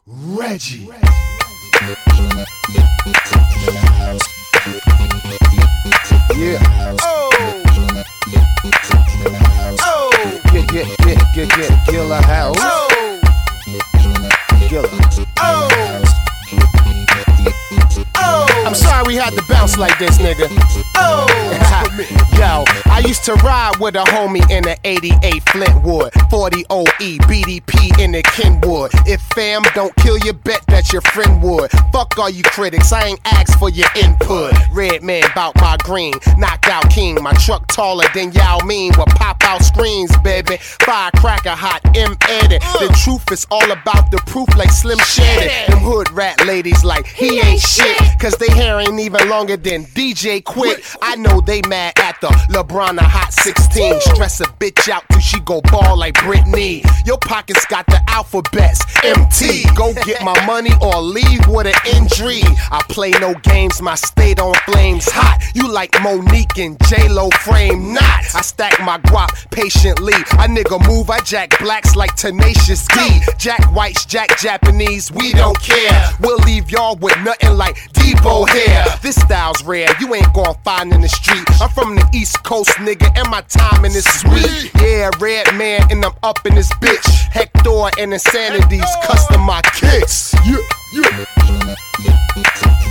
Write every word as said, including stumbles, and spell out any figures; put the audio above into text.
Reggie. Yeah. Oh. Oh. Get, get, get, get, get, Gilla House. Oh. Gilla. Oh. Oh. I'm sorry we had to bounce like this, nigga. Oh. Yo, I used to ride with a homie in the eighty-eight Flintwood, forty O E, B D P in the Kenwood. If fam don't kill you, bet that your friend would. Fuck all you critics, I ain't asked for your input. Red man bout my green, knockout king. My truck taller than Yao Ming with pop out screens, baby. Firecracker hot, M edit. The truth is all about the proof like Slim Shady. Them hood rat ladies like he ain't shit, cause they hair ain't even longer than D J Quit. I know they mad at the LeBron a hot sixteen. Stress a bitch out till she go ball like Britney. Your pockets got the alphabets, M T. Go get my money or leave with an injury. I play no games, my state on flames hot. You like Monique and J-Lo frame not. I stack my guap patiently. A nigga move, I jack blacks like Tenacious D. Jack whites, jack Japanese, we don't care. We'll leave y'all with nothing like Debo hair. This style's rare, you ain't gon' find in the street. I'm from the East Coast, nigga, and my time in is sweet. Yeah, red man, and I'm up in this bitch. Hector and Insanity's custom my kicks. Yeah, yeah.